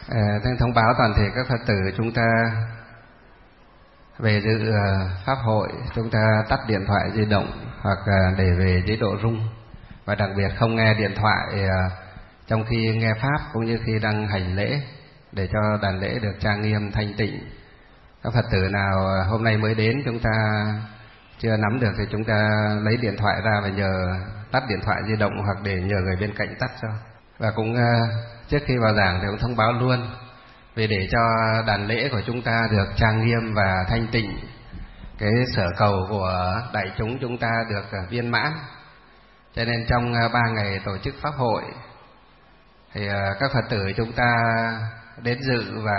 Thân thông báo toàn thể các Phật tử chúng ta về dự pháp hội, chúng ta tắt điện thoại di động hoặc để về chế độ rung, và đặc biệt không nghe điện thoại trong khi nghe pháp cũng như khi đang hành lễ, để cho đàn lễ được trang nghiêm thanh tịnh. Các Phật tử nào hôm nay mới đến chúng ta chưa nắm được thì chúng ta lấy điện thoại ra và nhờ tắt điện thoại di động hoặc để nhờ người bên cạnh tắt cho. Và cũng trước khi vào giảng thì cũng thông báo luôn, vì để cho đàn lễ của chúng ta được trang nghiêm và thanh tịnh, cái sở cầu của đại chúng ta được viên mãn. Cho nên trong 3 ngày tổ chức pháp hội thì các Phật tử chúng ta đến dự và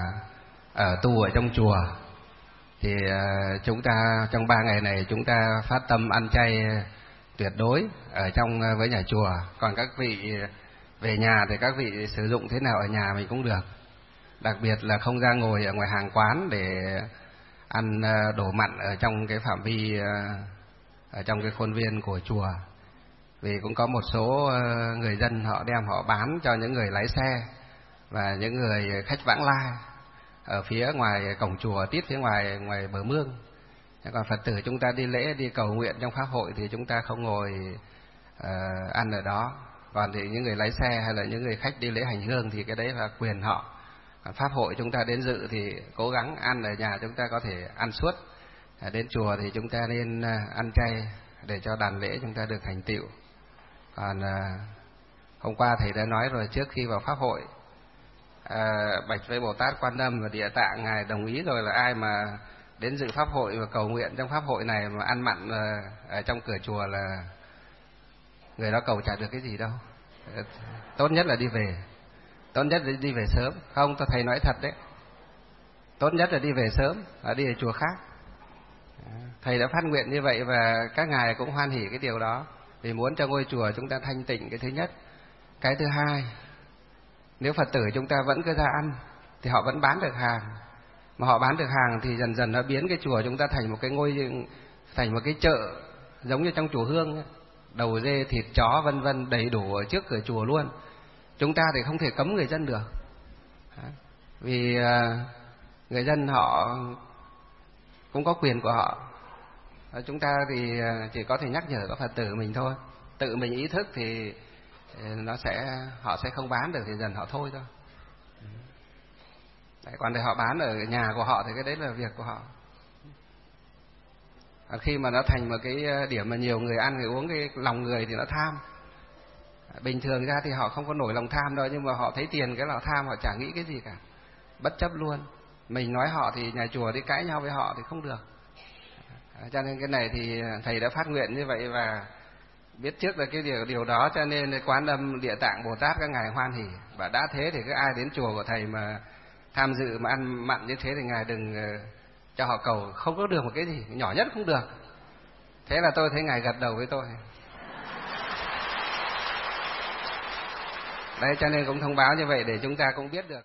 ở tu ở trong chùa, thì chúng ta trong 3 ngày này chúng ta phát tâm ăn chay tuyệt đối ở trong với nhà chùa. Còn các vị về nhà thì các vị sử dụng thế nào ở nhà mình cũng được. Đặc biệt là không ra ngồi ở ngoài hàng quán để ăn đồ mặn ở trong cái phạm vi, ở trong cái khuôn viên của chùa. Vì cũng có một số người dân họ đem họ bán cho những người lái xe và những người khách vãng lai ở phía ngoài cổng chùa, tít phía ngoài bờ mương. Còn Phật tử chúng ta đi lễ, đi cầu nguyện trong pháp hội thì chúng ta không ngồi ăn ở đó. Còn thì những người lái xe hay là những người khách đi lễ hành hương thì cái đấy là quyền họ. Pháp hội chúng ta đến dự thì cố gắng ăn ở nhà, chúng ta có thể ăn suốt. Đến chùa thì chúng ta nên ăn chay để cho đàn lễ chúng ta được thành tựu. Còn hôm qua thầy đã nói rồi, trước khi vào pháp hội bạch với Bồ Tát Quan Âm và Địa Tạng, ngài đồng ý rồi là ai mà đến dự pháp hội và cầu nguyện trong pháp hội này mà ăn mặn ở trong cửa chùa là người đó cầu chả được cái gì đâu. Tốt nhất là đi về, tốt nhất là đi về sớm. Không, thầy nói thật đấy, tốt nhất là đi về sớm, đi ở chùa khác. Thầy đã phát nguyện như vậy và các ngài cũng hoan hỉ cái điều đó, vì muốn cho ngôi chùa chúng ta thanh tịnh, cái thứ nhất. Cái thứ hai, nếu Phật tử chúng ta vẫn cứ ra ăn thì họ vẫn bán được hàng, mà họ bán được hàng thì dần dần nó biến cái chùa chúng ta thành một cái thành một cái chợ giống như trong chùa Hương ấy. Đầu dê, thịt chó vân vân đầy đủ ở trước cửa chùa luôn. Chúng ta thì không thể cấm người dân được, vì người dân họ cũng có quyền của họ. Chúng ta thì chỉ có thể nhắc nhở các Phật tử mình thôi. Tự mình ý thức thì họ sẽ không bán được, thì dần họ thôi thôi. Đấy, còn để họ bán ở nhà của họ thì cái đấy là việc của họ. Khi mà nó thành một cái điểm mà nhiều người ăn người uống, cái lòng người thì nó tham. Bình thường ra thì họ không có nổi lòng tham đâu, nhưng mà họ thấy tiền cái là tham, họ chả nghĩ cái gì cả, bất chấp luôn. Mình nói họ thì nhà chùa đi cãi nhau với họ thì không được. Cho nên cái này thì thầy đã phát nguyện như vậy và biết trước là cái điều đó, cho nên Quan Âm Địa Tạng Bồ Tát các ngài hoan hỉ. Và đã thế thì cứ ai đến chùa của thầy mà tham dự mà ăn mặn như thế thì ngài đừng cho họ cầu, không có được một cái gì, nhỏ nhất cũng được. Thế là tôi thấy ngài gật đầu với tôi. Đấy, cho nên cũng thông báo như vậy để chúng ta cũng biết được.